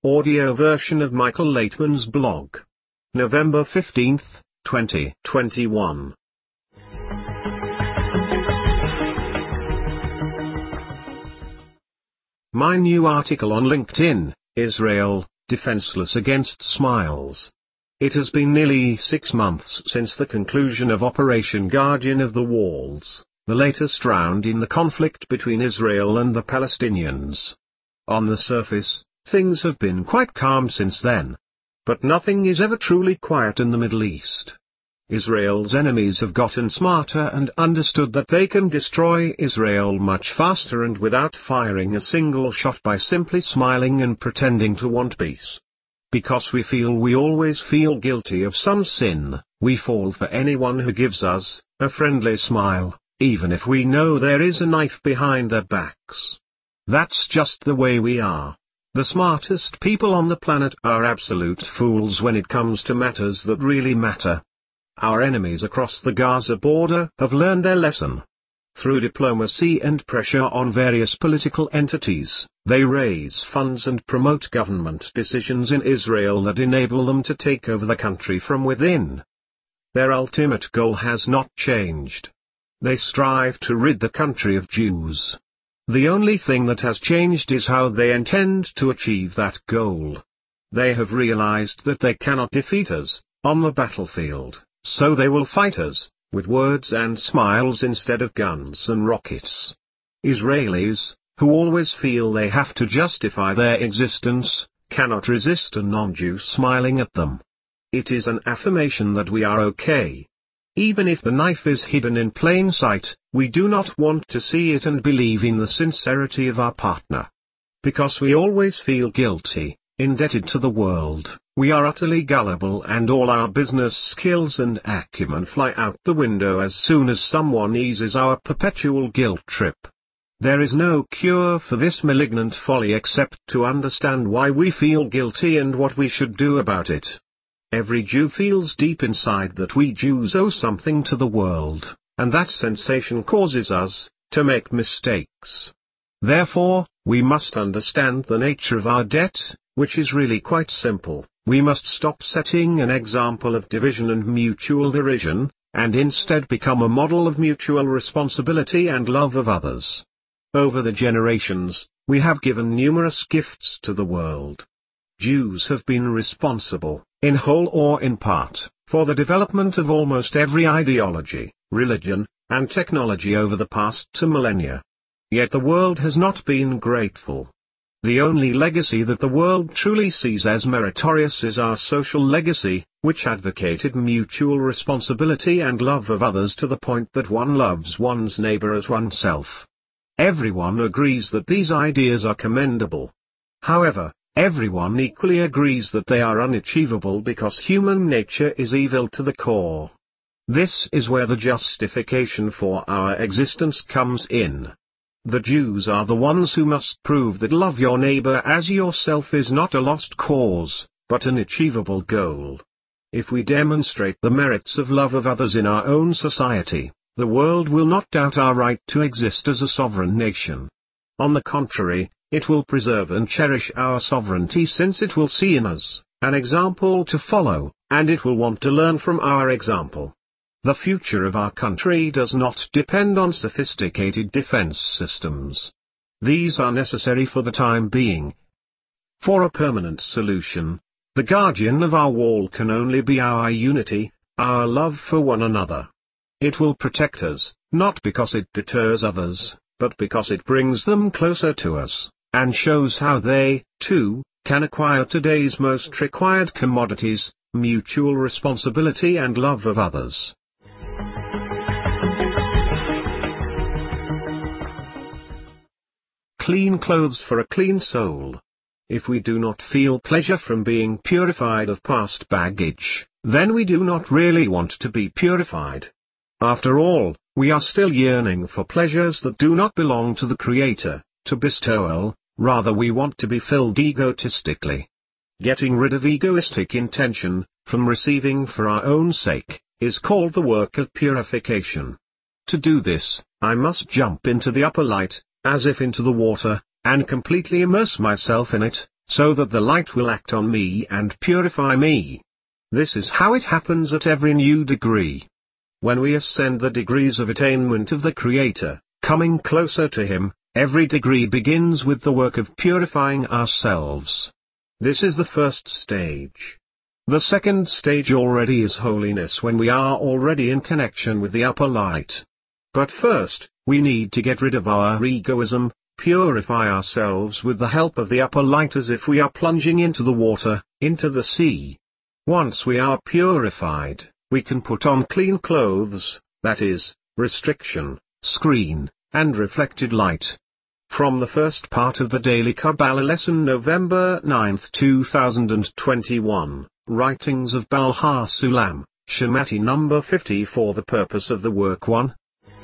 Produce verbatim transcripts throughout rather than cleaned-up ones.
audio version of Michael Laitman's blog. November fifteenth, twenty twenty-one. My new article on LinkedIn, Israel, Defenseless Against Smiles. It has been nearly six months since the conclusion of Operation Guardian of the Walls, the latest round in the conflict between Israel and the Palestinians. On the surface, things have been quite calm since then. But nothing is ever truly quiet in the Middle East. Israel's enemies have gotten smarter and understood that they can destroy Israel much faster and without firing a single shot by simply smiling and pretending to want peace. Because we feel we always feel guilty of some sin, we fall for anyone who gives us a friendly smile, even if we know there is a knife behind their backs. That's just the way we are. The smartest people on the planet are absolute fools when it comes to matters that really matter. Our enemies across the Gaza border have learned their lesson. Through diplomacy and pressure on various political entities, they raise funds and promote government decisions in Israel that enable them to take over the country from within. Their ultimate goal has not changed. They strive to rid the country of Jews. The only thing that has changed is how they intend to achieve that goal. They have realized that they cannot defeat us on the battlefield. So they will fight us, with words and smiles instead of guns and rockets. Israelis, who always feel they have to justify their existence, cannot resist a non-Jew smiling at them. It is an affirmation that we are okay. Even if the knife is hidden in plain sight, we do not want to see it and believe in the sincerity of our partner. Because we always feel guilty, indebted to the world, we are utterly gullible and all our business skills and acumen fly out the window as soon as someone eases our perpetual guilt trip. There is no cure for this malignant folly except to understand why we feel guilty and what we should do about it. Every Jew feels deep inside that we Jews owe something to the world, and that sensation causes us to make mistakes. Therefore, we must understand the nature of our debt, which is really quite simple. We must stop setting an example of division and mutual derision, and instead become a model of mutual responsibility and love of others. Over the generations, we have given numerous gifts to the world. Jews have been responsible, in whole or in part, for the development of almost every ideology, religion, and technology over the past two millennia. Yet the world has not been grateful. The only legacy that the world truly sees as meritorious is our social legacy, which advocated mutual responsibility and love of others to the point that one loves one's neighbor as oneself. Everyone agrees that these ideas are commendable. However, everyone equally agrees that they are unachievable because human nature is evil to the core. This is where the justification for our existence comes in. The Jews are the ones who must prove that love your neighbor as yourself is not a lost cause, but an achievable goal. If we demonstrate the merits of love of others in our own society, the world will not doubt our right to exist as a sovereign nation. On the contrary, it will preserve and cherish our sovereignty since it will see in us an example to follow, and it will want to learn from our example. The future of our country does not depend on sophisticated defense systems. These are necessary for the time being. For a permanent solution, the guardian of our wall can only be our unity, our love for one another. It will protect us, not because it deters others, but because it brings them closer to us, and shows how they, too, can acquire today's most required commodities, mutual responsibility and love of others. Clean clothes for a clean soul. If we do not feel pleasure from being purified of past baggage, then we do not really want to be purified. After all, we are still yearning for pleasures that do not belong to the Creator, to bestow, rather we want to be filled egotistically. Getting rid of egoistic intention, from receiving for our own sake, is called the work of purification. To do this, I must jump into the upper light, as if into the water, and completely immerse myself in it, so that the light will act on me and purify me. This is how it happens at every new degree. When we ascend the degrees of attainment of the Creator, coming closer to Him, every degree begins with the work of purifying ourselves. This is the first stage. The second stage already is holiness, when we are already in connection with the upper light. But first, we need to get rid of our egoism, purify ourselves with the help of the upper light, as if we are plunging into the water, into the sea. Once we are purified, we can put on clean clothes, that is, restriction, screen, and reflected light. From the first part of the Daily Kabbalah Lesson, November ninth two thousand twenty-one, Writings of Baal HaSulam, Shemati number fifty, for the purpose of the work one.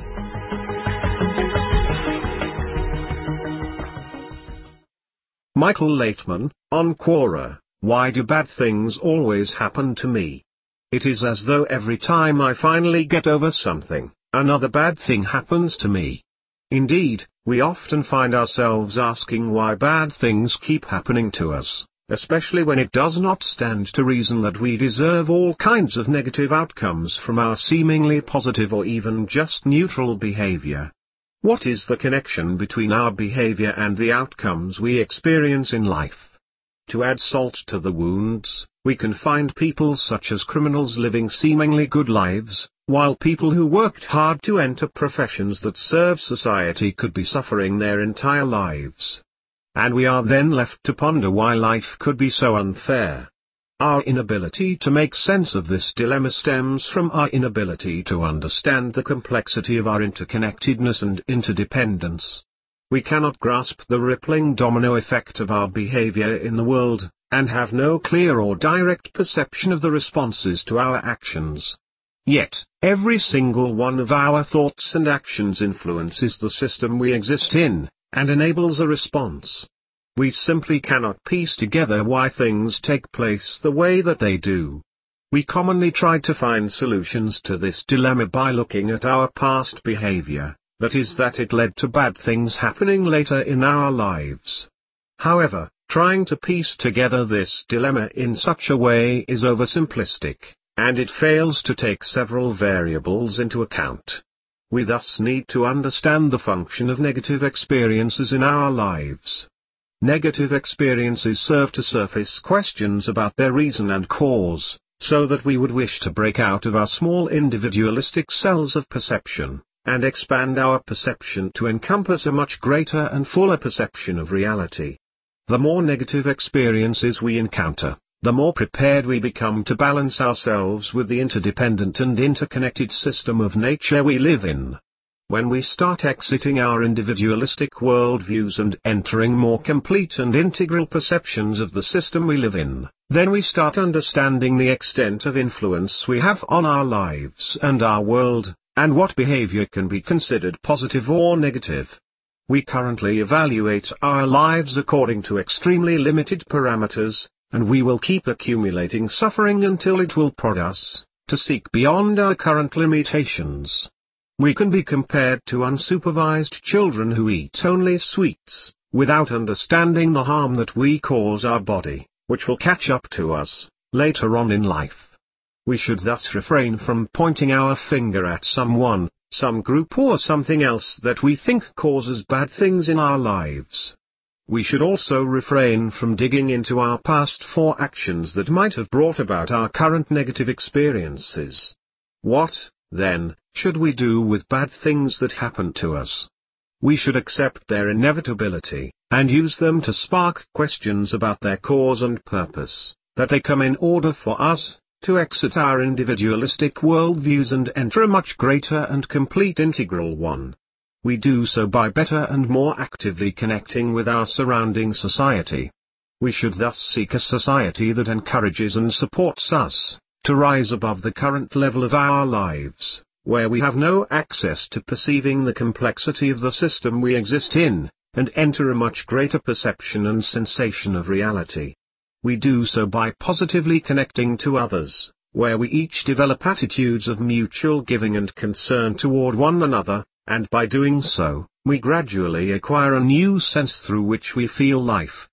Michael Laitman, on Quora, why do bad things always happen to me? It is as though every time I finally get over something, another bad thing happens to me. Indeed, we often find ourselves asking why bad things keep happening to us, especially when it does not stand to reason that we deserve all kinds of negative outcomes from our seemingly positive or even just neutral behavior. What is the connection between our behavior and the outcomes we experience in life? To add salt to the wounds, we can find people such as criminals living seemingly good lives, while people who worked hard to enter professions that serve society could be suffering their entire lives. And we are then left to ponder why life could be so unfair. Our inability to make sense of this dilemma stems from our inability to understand the complexity of our interconnectedness and interdependence. We cannot grasp the rippling domino effect of our behavior in the world, and have no clear or direct perception of the responses to our actions. Yet, every single one of our thoughts and actions influences the system we exist in, and enables a response. We simply cannot piece together why things take place the way that they do. We commonly try to find solutions to this dilemma by looking at our past behavior, that is, that it led to bad things happening later in our lives. However, trying to piece together this dilemma in such a way is oversimplistic, and it fails to take several variables into account. We thus need to understand the function of negative experiences in our lives. Negative experiences serve to surface questions about their reason and cause, so that we would wish to break out of our small individualistic cells of perception, and expand our perception to encompass a much greater and fuller perception of reality. The more negative experiences we encounter, the more prepared we become to balance ourselves with the interdependent and interconnected system of nature we live in. When we start exiting our individualistic worldviews and entering more complete and integral perceptions of the system we live in, then we start understanding the extent of influence we have on our lives and our world, and what behavior can be considered positive or negative. We currently evaluate our lives according to extremely limited parameters, and we will keep accumulating suffering until it will prod us to seek beyond our current limitations. We can be compared to unsupervised children who eat only sweets, without understanding the harm that we cause our body, which will catch up to us later on in life. We should thus refrain from pointing our finger at someone, some group or something else that we think causes bad things in our lives. We should also refrain from digging into our past for actions that might have brought about our current negative experiences. What, then, should we do with bad things that happen to us? We should accept their inevitability, and use them to spark questions about their cause and purpose, that they come in order for us to exit our individualistic worldviews and enter a much greater and complete integral one. We do so by better and more actively connecting with our surrounding society. We should thus seek a society that encourages and supports us to rise above the current level of our lives, where we have no access to perceiving the complexity of the system we exist in, and enter a much greater perception and sensation of reality. We do so by positively connecting to others, where we each develop attitudes of mutual giving and concern toward one another, and by doing so, we gradually acquire a new sense through which we feel life.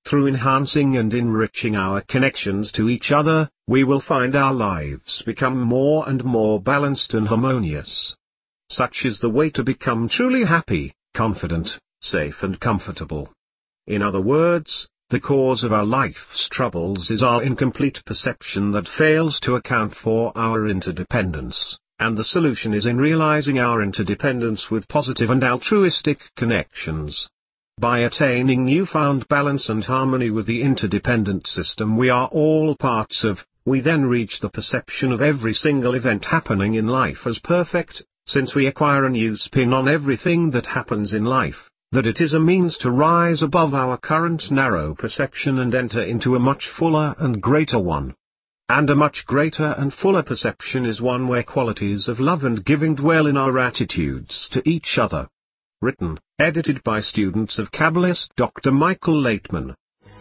Through enhancing and enriching our connections to each other, we will find our lives become more and more balanced and harmonious. Such is the way to become truly happy, confident, safe and comfortable. In other words, the cause of our life's troubles is our incomplete perception that fails to account for our interdependence, and the solution is in realizing our interdependence with positive and altruistic connections. By attaining newfound balance and harmony with the interdependent system we are all parts of, we then reach the perception of every single event happening in life as perfect, since we acquire a new spin on everything that happens in life, that it is a means to rise above our current narrow perception and enter into a much fuller and greater one. And a much greater and fuller perception is one where qualities of love and giving dwell in our attitudes to each other. Written, edited by students of Kabbalist Doctor Michael Laitman.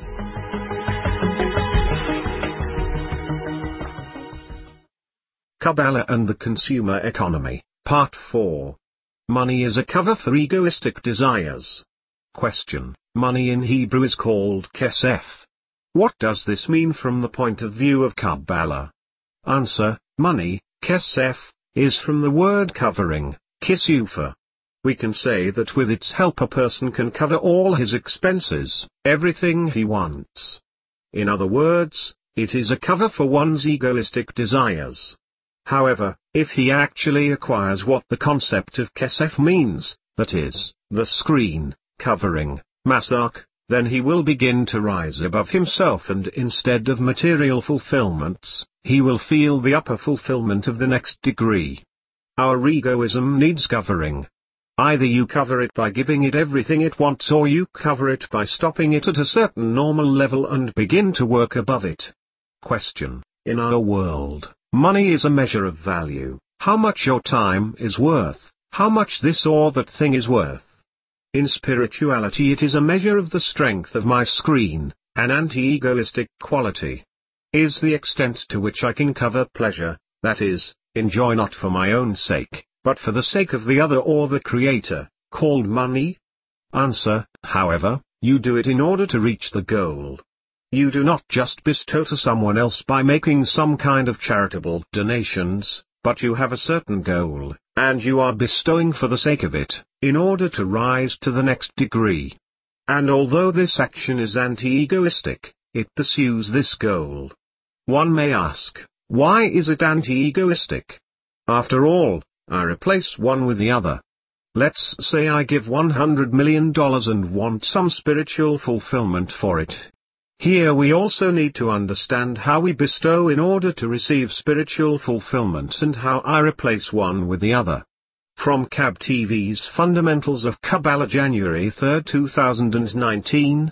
Kabbalah and the Consumer Economy, Part four. Money is a cover for egoistic desires. Question: Money in Hebrew is called kesef. What does this mean from the point of view of Kabbalah? Answer: Money, kesef, is from the word covering, kisufa. We can say that with its help a person can cover all his expenses, everything he wants. In other words, it is a cover for one's egoistic desires. However, if he actually acquires what the concept of kesef means, that is, the screen, covering, masak, then he will begin to rise above himself and instead of material fulfillments, he will feel the upper fulfillment of the next degree. Our egoism needs covering. Either you cover it by giving it everything it wants or you cover it by stopping it at a certain normal level and begin to work above it. Question: In our world, money is a measure of value, how much your time is worth, how much this or that thing is worth. In spirituality it is a measure of the strength of my screen, an anti-egoistic quality. Is the extent to which I can cover pleasure, that is, enjoy not for my own sake, but for the sake of the other or the Creator, called money? Answer: However, you do it in order to reach the goal. You do not just bestow to someone else by making some kind of charitable donations, but you have a certain goal, and you are bestowing for the sake of it, in order to rise to the next degree. And although this action is anti-egoistic, it pursues this goal. One may ask, why is it anti-egoistic? After all, I replace one with the other. Let's say I give one hundred million dollars and want some spiritual fulfillment for it. Here we also need to understand how we bestow in order to receive spiritual fulfillment and how I replace one with the other. From K A B T V's Fundamentals of Kabbalah, January third two thousand nineteen.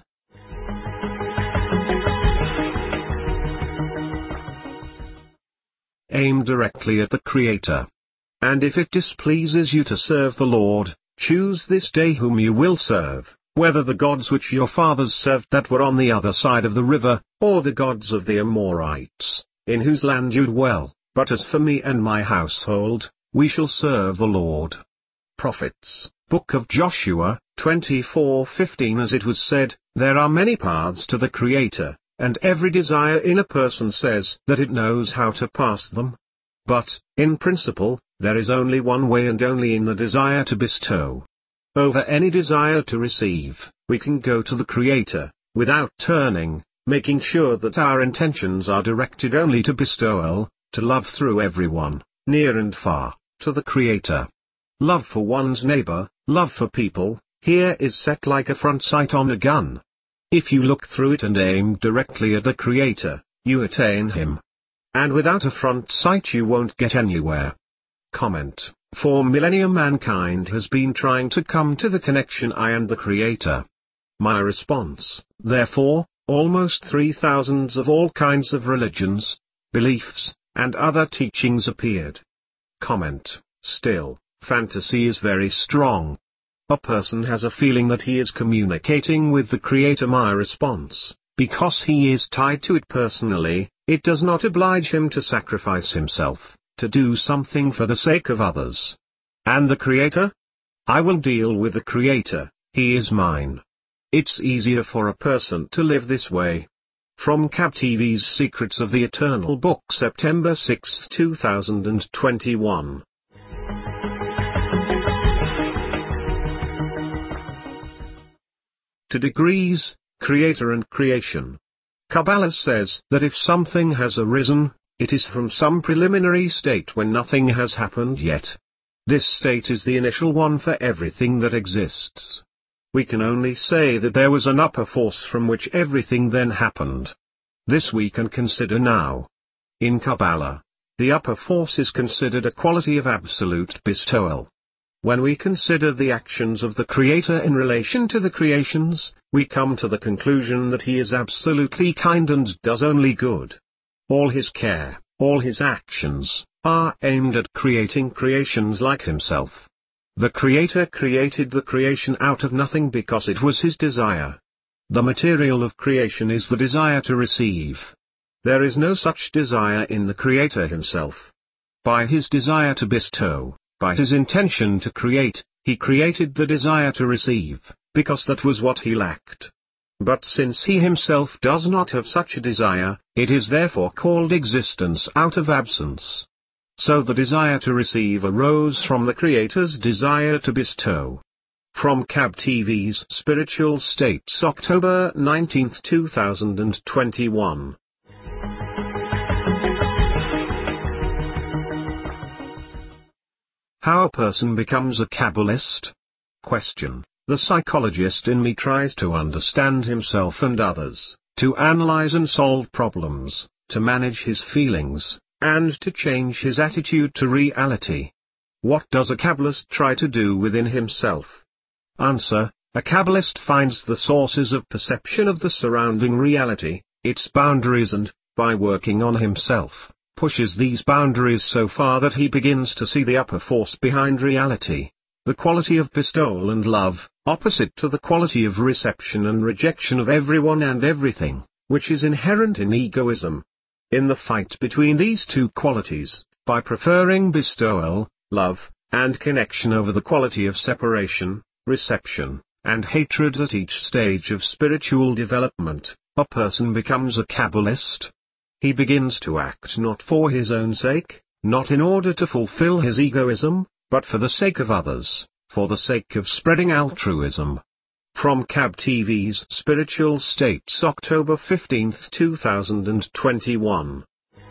Aim directly at the Creator. And if it displeases you to serve the Lord, choose this day whom you will serve, whether the gods which your fathers served that were on the other side of the river, or the gods of the Amorites, in whose land you dwell. But as for me and my household, we shall serve the Lord. Prophets, Book of Joshua, twenty-four fifteen. As it was said, there are many paths to the Creator, and every desire in a person says that it knows how to pass them. But, in principle, there is only one way and only in the desire to bestow. Over any desire to receive, we can go to the Creator, without turning, making sure that our intentions are directed only to bestowal, to love through everyone, near and far, to the Creator. Love for one's neighbor, love for people, here is set like a front sight on a gun. If you look through it and aim directly at the Creator, you attain Him. And without a front sight you won't get anywhere. Comment: For millennia mankind has been trying to come to the connection I and the Creator. My response: therefore, almost three thousands of all kinds of religions, beliefs, and other teachings appeared. Comment: Still, fantasy is very strong. A person has a feeling that he is communicating with the Creator. My response: because he is tied to it personally, it does not oblige him to sacrifice himself, to do something for the sake of others. And the Creator? I will deal with the Creator, He is mine. It's easier for a person to live this way. From Cab T V's Secrets of the Eternal Book, September sixth, two thousand twenty-one. To degrees, Creator and Creation. Kabbalah says that if something has arisen, it is from some preliminary state when nothing has happened yet. This state is the initial one for everything that exists. We can only say that there was an upper force from which everything then happened. This we can consider now. In Kabbalah, the upper force is considered a quality of absolute bestowal. When we consider the actions of the Creator in relation to the creations, we come to the conclusion that He is absolutely kind and does only good. All His care, all His actions, are aimed at creating creations like Himself. The Creator created the creation out of nothing because it was His desire. The material of creation is the desire to receive. There is no such desire in the Creator Himself. By His desire to bestow, by His intention to create, He created the desire to receive, because that was what He lacked. But since He Himself does not have such a desire, it is therefore called existence out of absence. So the desire to receive arose from the Creator's desire to bestow. From Cab T V's Spiritual States, October nineteenth, two thousand twenty-one. How a person becomes a Kabbalist? Question. The psychologist in me tries to understand himself and others, to analyze and solve problems, to manage his feelings, and to change his attitude to reality. What does a Kabbalist try to do within himself? Answer. A Kabbalist finds the sources of perception of the surrounding reality, its boundaries, and, by working on himself, pushes these boundaries so far that he begins to see the upper force behind reality, the quality of bestowal and love, opposite to the quality of reception and rejection of everyone and everything, which is inherent in egoism. In the fight between these two qualities, by preferring bestowal, love, and connection over the quality of separation, reception, and hatred at each stage of spiritual development, a person becomes a Kabbalist. He begins to act not for his own sake, not in order to fulfill his egoism, but for the sake of others, for the sake of spreading altruism. From Cab T V's Spiritual States, October fifteenth, two thousand twenty-one.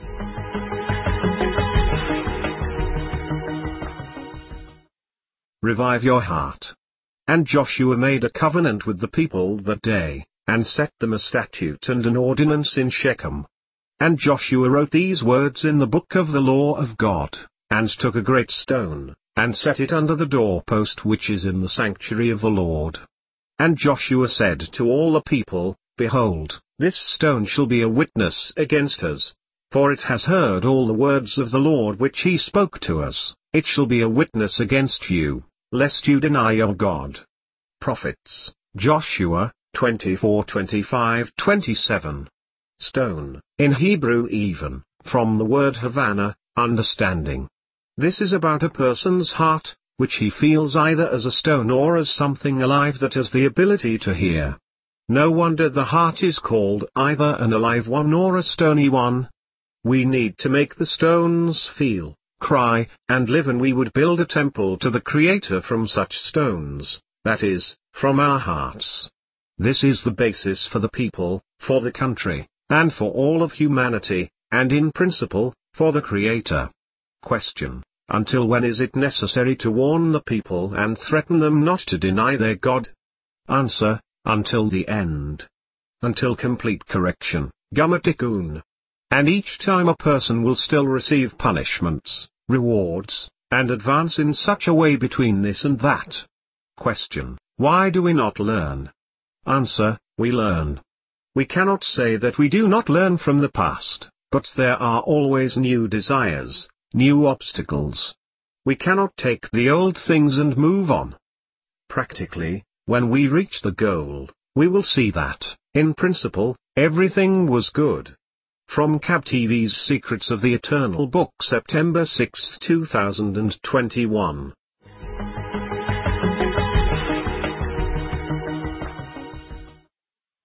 Revive your heart. And Joshua made a covenant with the people that day, and set them a statute and an ordinance in Shechem. And Joshua wrote these words in the book of the law of God, and took a great stone, and set it under the doorpost which is in the sanctuary of the Lord. And Joshua said to all the people, Behold, this stone shall be a witness against us, for it has heard all the words of the Lord which he spoke to us. It shall be a witness against you, lest you deny your God. Prophets, Joshua, twenty-four, twenty-five, twenty-seven. Stone, in Hebrew even, from the word Havana, understanding. This is about a person's heart, which he feels either as a stone or as something alive that has the ability to hear. No wonder the heart is called either an alive one or a stony one. We need to make the stones feel, cry, and live, and we would build a temple to the Creator from such stones, that is, from our hearts. This is the basis for the people, for the country, and for all of humanity, and in principle, for the Creator. Question. Until when is it necessary to warn the people and threaten them not to deny their God? Answer. Until the end. Until complete correction, Gamatikun. And each time a person will still receive punishments, rewards, and advance in such a way between this and that. Question. Why do we not learn? Answer. We learn. We cannot say that we do not learn from the past, but there are always new desires, new obstacles. We cannot take the old things and move on. Practically, when we reach the goal, we will see that, in principle, everything was good. From Cab T V's Secrets of the Eternal Book, September sixth, two thousand twenty-one.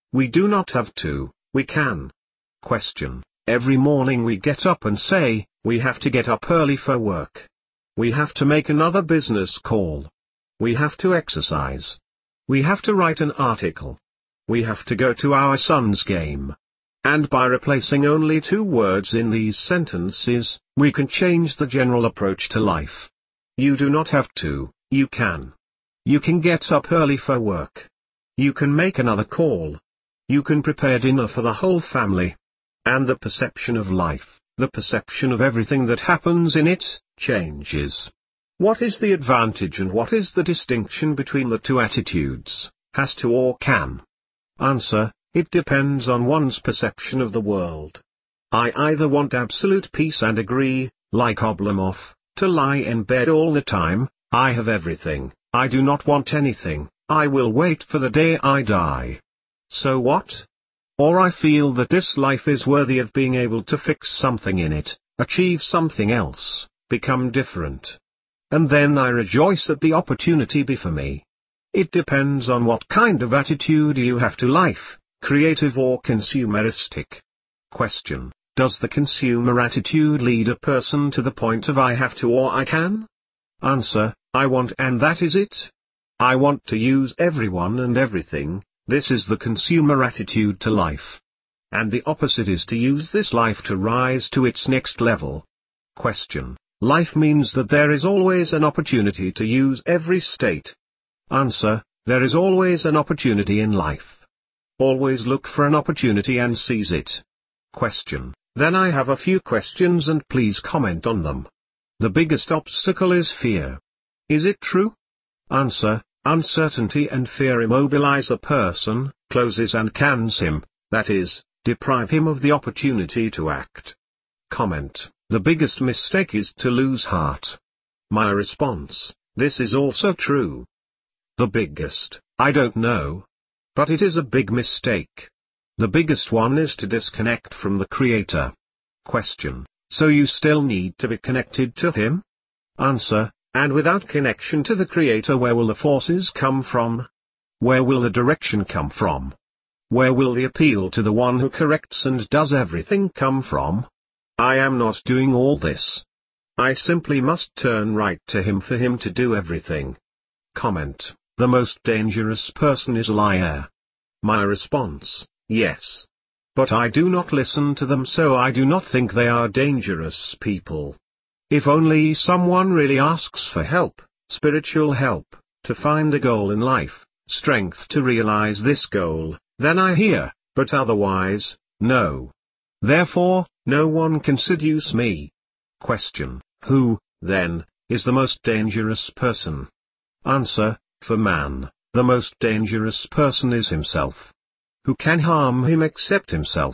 We do not have to, we can. Question. Every morning we get up and say, we have to get up early for work. We have to make another business call. We have to exercise. We have to write an article. We have to go to our son's game. And by replacing only two words in these sentences, we can change the general approach to life. You do not have to, you can. You can get up early for work. You can make another call. You can prepare dinner for the whole family. And the perception of life, the perception of everything that happens in it, changes. What is the advantage and what is the distinction between the two attitudes, has to or can? Answer, it depends on one's perception of the world. I either want absolute peace and agree, like Oblomov, to lie in bed all the time, I have everything, I do not want anything, I will wait for the day I die. So what? Or I feel that this life is worthy of being able to fix something in it, achieve something else, become different. And then I rejoice at the opportunity before me. It depends on what kind of attitude you have to life, creative or consumeristic. Question. Does the consumer attitude lead a person to the point of I have to or I can? Answer, I want and that is it. I want to use everyone and everything. This is the consumer attitude to life. And the opposite is to use this life to rise to its next level. Question. Life means that there is always an opportunity to use every state. Answer, there is always an opportunity in life. Always look for an opportunity and seize it. Question. Then I have a few questions and please comment on them. The biggest obstacle is fear. Is it true? Answer. Uncertainty and fear immobilize a person, closes and cans him, that is, deprive him of the opportunity to act. Comment. The biggest mistake is to lose heart. My response, this is also true. The biggest, I don't know. But it is a big mistake. The biggest one is to disconnect from the Creator. Question. So you still need to be connected to Him? Answer. And without connection to the Creator, where will the forces come from? Where will the direction come from? Where will the appeal to the one who corrects and does everything come from? I am not doing all this. I simply must turn right to Him for Him to do everything. Comment. The most dangerous person is a liar. My response, yes. But I do not listen to them, so I do not think they are dangerous people. If only someone really asks for help, spiritual help, to find a goal in life, strength to realize this goal, then I hear, but otherwise, no. Therefore, no one can seduce me. Question. Who, then, is the most dangerous person? Answer. For man, the most dangerous person is himself. Who can harm him except himself?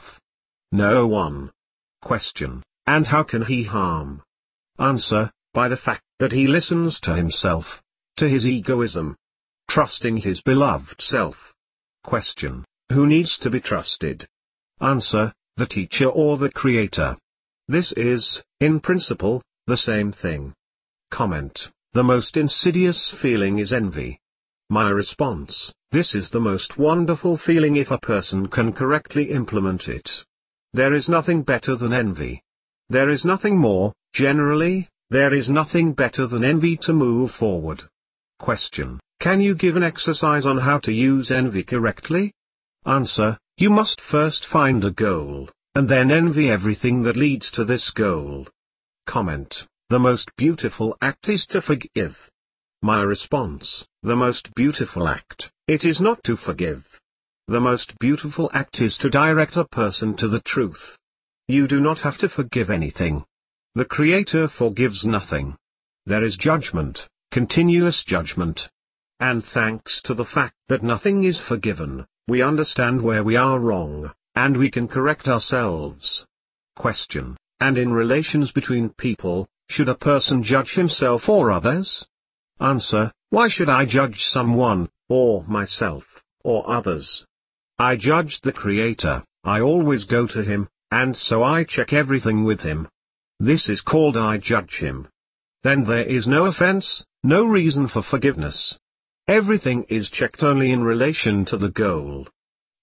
No one. Question. And how can he harm? Answer, by the fact that he listens to himself, to his egoism, trusting his beloved self. Question. Who needs to be trusted? Answer, the teacher or the Creator. This is, in principle, the same thing. Comment. The most insidious feeling is envy. My response, this is the most wonderful feeling if a person can correctly implement it. There is nothing better than envy. There is nothing more, generally, there is nothing better than envy to move forward. Question. Can you give an exercise on how to use envy correctly? Answer. You must first find a goal, and then envy everything that leads to this goal. Comment. The most beautiful act is to forgive. My response, the most beautiful act, it is not to forgive. The most beautiful act is to direct a person to the truth. You do not have to forgive anything. The Creator forgives nothing. There is judgment, continuous judgment. And thanks to the fact that nothing is forgiven, we understand where we are wrong, and we can correct ourselves. Question. And in relations between people, should a person judge himself or others? Answer. Why should I judge someone, or myself, or others? I judge the Creator, I always go to Him, and so I check everything with Him. This is called I judge Him. Then there is no offense, no reason for forgiveness. Everything is checked only in relation to the goal.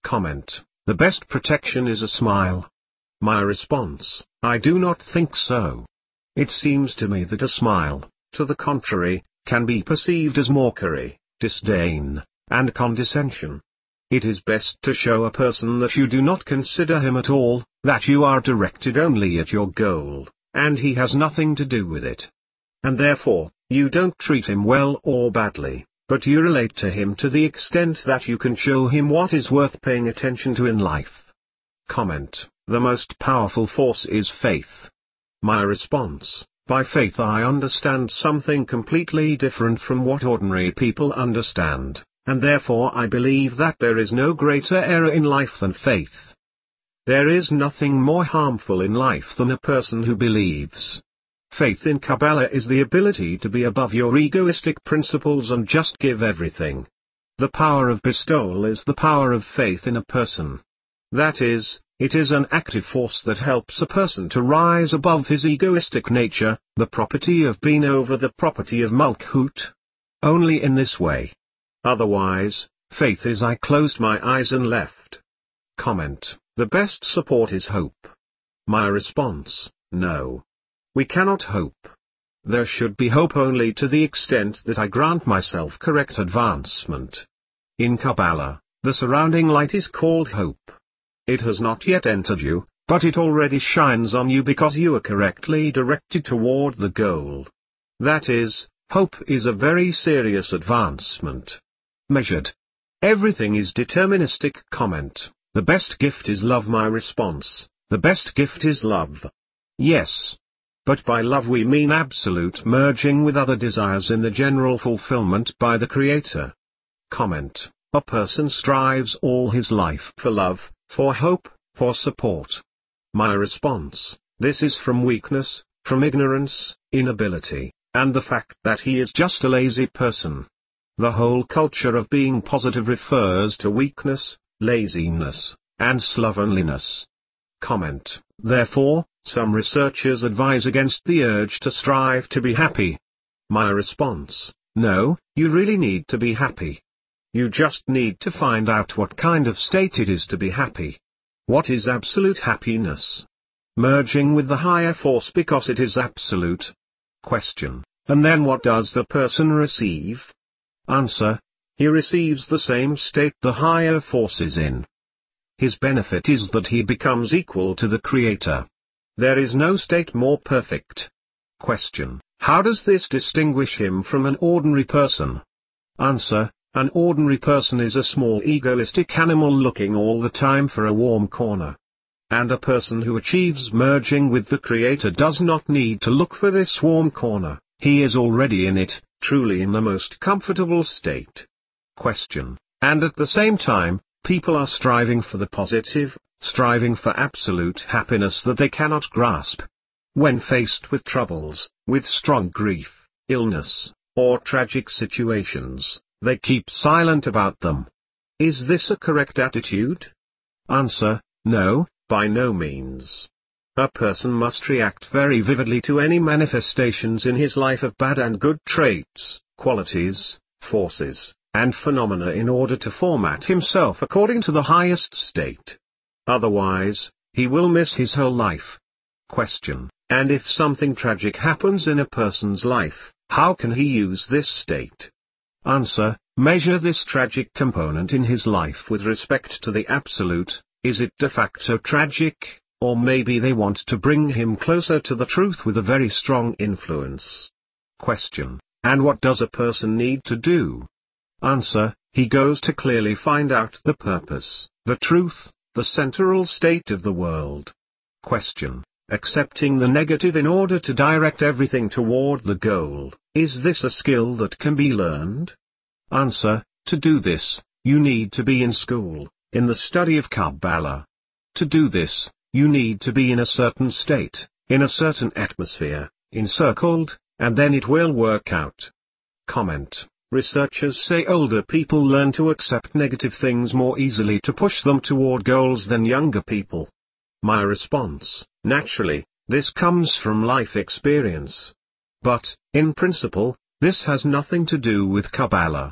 Comment: the best protection is a smile. My response: I do not think so. It seems to me that a smile, to the contrary, can be perceived as mockery, disdain, and condescension. It is best to show a person that you do not consider him at all, that you are directed only at your goal, and he has nothing to do with it. And therefore, you don't treat him well or badly, but you relate to him to the extent that you can show him what is worth paying attention to in life. Comment: the most powerful force is faith. My response: by faith I understand something completely different from what ordinary people understand, and therefore I believe that there is no greater error in life than faith. There is nothing more harmful in life than a person who believes. Faith in Kabbalah is the ability to be above your egoistic principles and just give everything. The power of bestowal is the power of faith in a person. That is, it is an active force that helps a person to rise above his egoistic nature, the property of being over the property of Malkut. Only in this way. Otherwise, faith is I closed my eyes and left. Comment: the best support is hope. My response: no. We cannot hope. There should be hope only to the extent that I grant myself correct advancement. In Kabbalah, the surrounding light is called hope. It has not yet entered you, but it already shines on you because you are correctly directed toward the goal. That is, hope is a very serious advancement. Measured. Everything is deterministic. Comment: the best gift is love. My response: the best gift is love. Yes. But by love we mean absolute merging with other desires in the general fulfillment by the Creator. Comment: a person strives all his life for love, for hope, for support. My response: this is from weakness, from ignorance, inability, and the fact that he is just a lazy person. The whole culture of being positive refers to weakness, laziness, and slovenliness. Comment: therefore, some researchers advise against the urge to strive to be happy. My response: no, you really need to be happy. You just need to find out what kind of state it is to be happy. What is absolute happiness? Merging with the higher force because it is absolute. Question: and then what does the person receive? Answer: he receives the same state the higher force is in. His benefit is that he becomes equal to the Creator. There is no state more perfect. Question: how does this distinguish him from an ordinary person? Answer: an ordinary person is a small egoistic animal looking all the time for a warm corner. And a person who achieves merging with the Creator does not need to look for this warm corner, he is already in it, truly in the most comfortable state. Question: and at the same time, people are striving for the positive, striving for absolute happiness that they cannot grasp. When faced with troubles, with strong grief, illness, or tragic situations, they keep silent about them. Is this a correct attitude? Answer: no, by no means. A person must react very vividly to any manifestations in his life of bad and good traits, qualities, forces, and phenomena in order to format himself according to the highest state. Otherwise, he will miss his whole life. Question: and if something tragic happens in a person's life, how can he use this state? Answer: measure this tragic component in his life with respect to the absolute. Is it de facto tragic, or maybe they want to bring him closer to the truth with a very strong influence? Question: and what does a person need to do? Answer: he goes to clearly find out the purpose, the truth, the central state of the world. Question: accepting the negative in order to direct everything toward the goal, is this a skill that can be learned? Answer: to do this, you need to be in school, in the study of Kabbalah. To do this, you need to be in a certain state, in a certain atmosphere, encircled, and then it will work out. Comment: researchers say older people learn to accept negative things more easily to push them toward goals than younger people. My response: naturally, this comes from life experience. But, in principle, this has nothing to do with Kabbalah.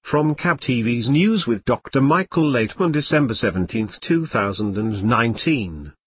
From C A B T V's News with Doctor Michael Laitman, December seventeenth two thousand nineteen.